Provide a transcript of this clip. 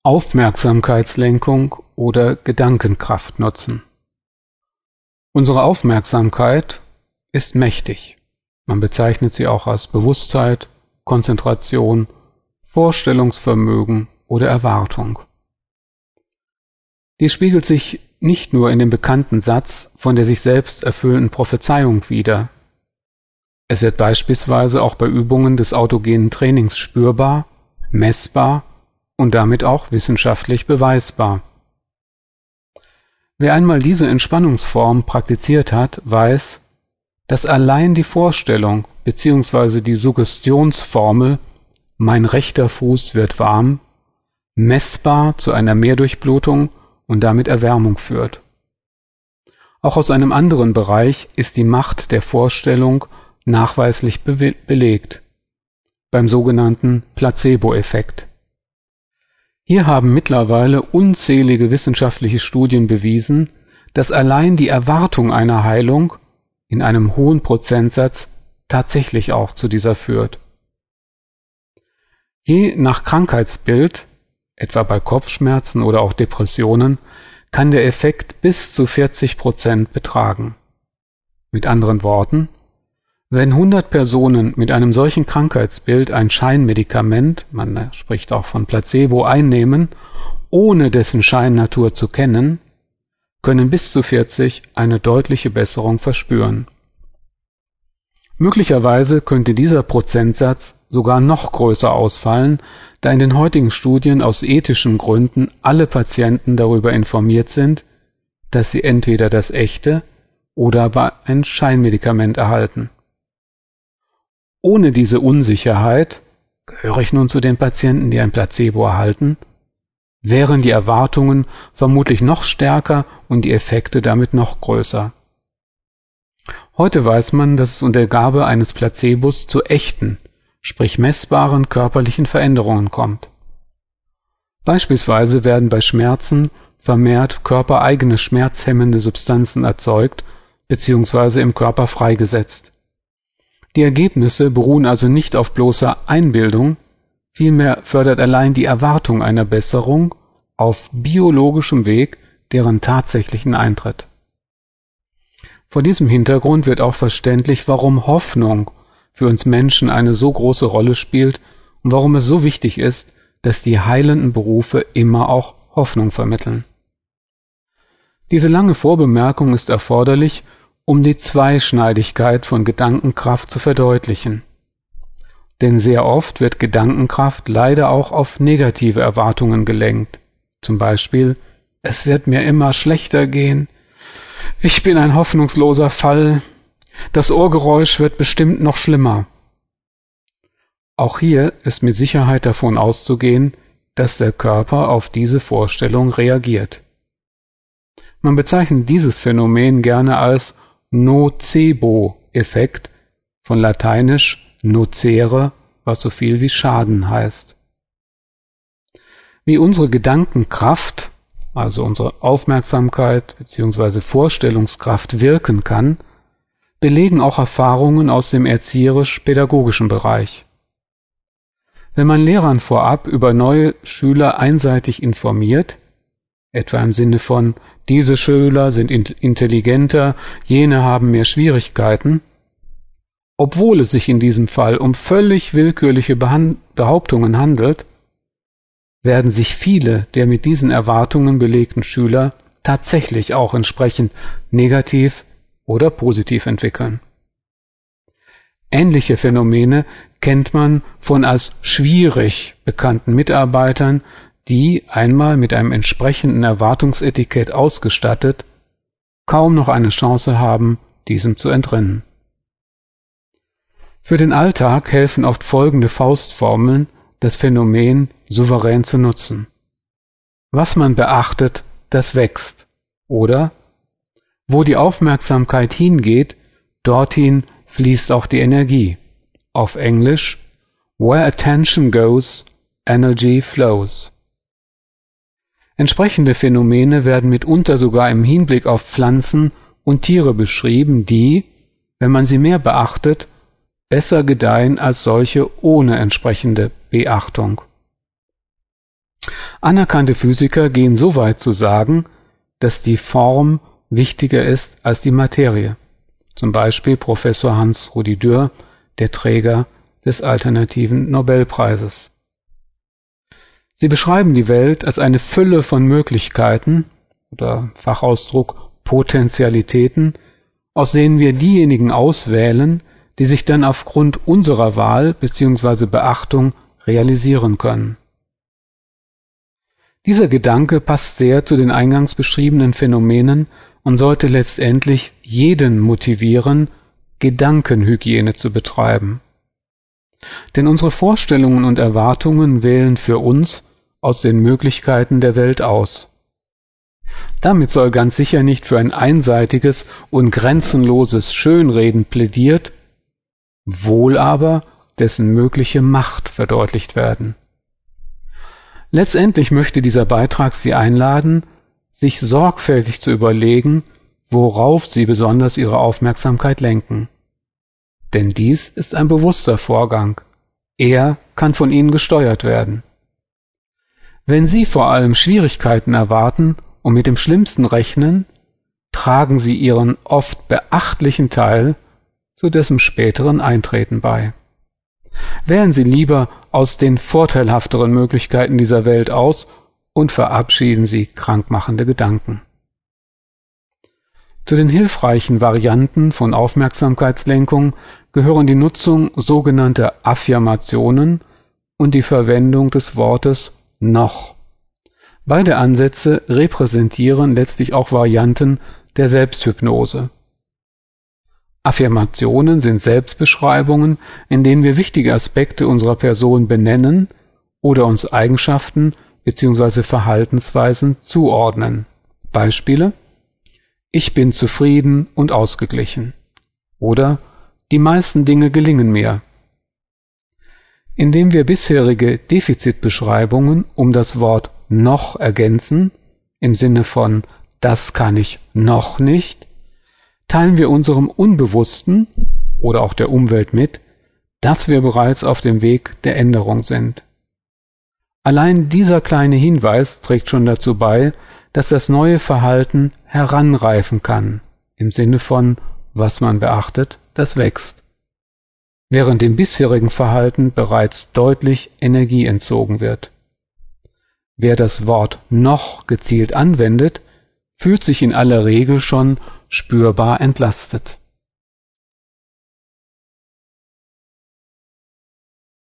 Aufmerksamkeitslenkung oder Gedankenkraft nutzen. Unsere Aufmerksamkeit ist mächtig. Man bezeichnet sie auch als Bewusstheit, Konzentration, Vorstellungsvermögen oder Erwartung. Dies spiegelt sich nicht nur in dem bekannten Satz von der sich selbst erfüllenden Prophezeiung wider. Es wird beispielsweise auch bei Übungen des autogenen Trainings spürbar, messbar und damit auch wissenschaftlich beweisbar. Wer einmal diese Entspannungsform praktiziert hat, weiß, dass allein die Vorstellung bzw. die Suggestionsformel »Mein rechter Fuß wird warm« messbar zu einer Mehrdurchblutung und damit Erwärmung führt. Auch aus einem anderen Bereich ist die Macht der Vorstellung nachweislich belegt, beim sogenannten Placebo-Effekt. Hier haben mittlerweile unzählige wissenschaftliche Studien bewiesen, dass allein die Erwartung einer Heilung in einem hohen Prozentsatz tatsächlich auch zu dieser führt. Je nach Krankheitsbild, etwa bei Kopfschmerzen oder auch Depressionen, kann der Effekt bis zu 40% betragen. Mit anderen Worten, wenn 100 Personen mit einem solchen Krankheitsbild ein Scheinmedikament, man spricht auch von Placebo, einnehmen, ohne dessen Scheinnatur zu kennen, können bis zu 40 eine deutliche Besserung verspüren. Möglicherweise könnte dieser Prozentsatz sogar noch größer ausfallen, da in den heutigen Studien aus ethischen Gründen alle Patienten darüber informiert sind, dass sie entweder das echte oder aber ein Scheinmedikament erhalten. Ohne diese Unsicherheit, gehöre ich nun zu den Patienten, die ein Placebo erhalten, wären die Erwartungen vermutlich noch stärker und die Effekte damit noch größer. Heute weiß man, dass es unter der Gabe eines Placebos zu echten, sprich messbaren körperlichen Veränderungen kommt. Beispielsweise werden bei Schmerzen vermehrt körpereigene schmerzhemmende Substanzen erzeugt bzw. im Körper freigesetzt. Die Ergebnisse beruhen also nicht auf bloßer Einbildung, vielmehr fördert allein die Erwartung einer Besserung auf biologischem Weg deren tatsächlichen Eintritt. Vor diesem Hintergrund wird auch verständlich, warum Hoffnung für uns Menschen eine so große Rolle spielt und warum es so wichtig ist, dass die heilenden Berufe immer auch Hoffnung vermitteln. Diese lange Vorbemerkung ist erforderlich, um die Zweischneidigkeit von Gedankenkraft zu verdeutlichen. Denn sehr oft wird Gedankenkraft leider auch auf negative Erwartungen gelenkt. Zum Beispiel, es wird mir immer schlechter gehen, ich bin ein hoffnungsloser Fall, das Ohrgeräusch wird bestimmt noch schlimmer. Auch hier ist mit Sicherheit davon auszugehen, dass der Körper auf diese Vorstellung reagiert. Man bezeichnet dieses Phänomen gerne als Nocebo-Effekt, von lateinisch nocere, was so viel wie Schaden heißt. Wie unsere Gedankenkraft, also unsere Aufmerksamkeit bzw. Vorstellungskraft wirken kann, belegen auch Erfahrungen aus dem erzieherisch-pädagogischen Bereich. Wenn man Lehrern vorab über neue Schüler einseitig informiert, etwa im Sinne von diese Schüler sind intelligenter, jene haben mehr Schwierigkeiten, obwohl es sich in diesem Fall um völlig willkürliche Behauptungen handelt, werden sich viele der mit diesen Erwartungen belegten Schüler tatsächlich auch entsprechend negativ oder positiv entwickeln. Ähnliche Phänomene kennt man von als schwierig bekannten Mitarbeitern, die, einmal mit einem entsprechenden Erwartungsetikett ausgestattet, kaum noch eine Chance haben, diesem zu entrinnen. Für den Alltag helfen oft folgende Faustformeln, das Phänomen souverän zu nutzen. Was man beachtet, das wächst. Oder wo die Aufmerksamkeit hingeht, dorthin fließt auch die Energie. Auf Englisch, where attention goes, energy flows. Entsprechende Phänomene werden mitunter sogar im Hinblick auf Pflanzen und Tiere beschrieben, die, wenn man sie mehr beachtet, besser gedeihen als solche ohne entsprechende Beachtung. Anerkannte Physiker gehen so weit zu sagen, dass die Form wichtiger ist als die Materie. Zum Beispiel Professor Hans-Rudi Dürr, der Träger des alternativen Nobelpreises. Sie beschreiben die Welt als eine Fülle von Möglichkeiten oder Fachausdruck Potentialitäten, aus denen wir diejenigen auswählen, die sich dann aufgrund unserer Wahl bzw. Beachtung realisieren können. Dieser Gedanke passt sehr zu den eingangs beschriebenen Phänomenen und sollte letztendlich jeden motivieren, Gedankenhygiene zu betreiben. Denn unsere Vorstellungen und Erwartungen wählen für uns aus den Möglichkeiten der Welt aus. Damit soll ganz sicher nicht für ein einseitiges und grenzenloses Schönreden plädiert, wohl aber dessen mögliche Macht verdeutlicht werden. Letztendlich möchte dieser Beitrag Sie einladen, sich sorgfältig zu überlegen, worauf Sie besonders Ihre Aufmerksamkeit lenken. Denn dies ist ein bewusster Vorgang. Er kann von Ihnen gesteuert werden. Wenn Sie vor allem Schwierigkeiten erwarten und mit dem Schlimmsten rechnen, tragen Sie Ihren oft beachtlichen Teil zu dessen späteren Eintreten bei. Wählen Sie lieber aus den vorteilhafteren Möglichkeiten dieser Welt aus und verabschieden Sie krankmachende Gedanken. Zu den hilfreichen Varianten von Aufmerksamkeitslenkung gehören die Nutzung sogenannter Affirmationen und die Verwendung des Wortes noch. Beide Ansätze repräsentieren letztlich auch Varianten der Selbsthypnose. Affirmationen sind Selbstbeschreibungen, in denen wir wichtige Aspekte unserer Person benennen oder uns Eigenschaften bzw. Verhaltensweisen zuordnen. Beispiele: Ich bin zufrieden und ausgeglichen. Oder die meisten Dinge gelingen mir. Indem wir bisherige Defizitbeschreibungen um das Wort noch ergänzen, im Sinne von das kann ich noch nicht, teilen wir unserem Unbewussten oder auch der Umwelt mit, dass wir bereits auf dem Weg der Änderung sind. Allein dieser kleine Hinweis trägt schon dazu bei, dass das neue Verhalten heranreifen kann, im Sinne von was man beachtet, das wächst, während dem bisherigen Verhalten bereits deutlich Energie entzogen wird. Wer das Wort noch gezielt anwendet, fühlt sich in aller Regel schon spürbar entlastet.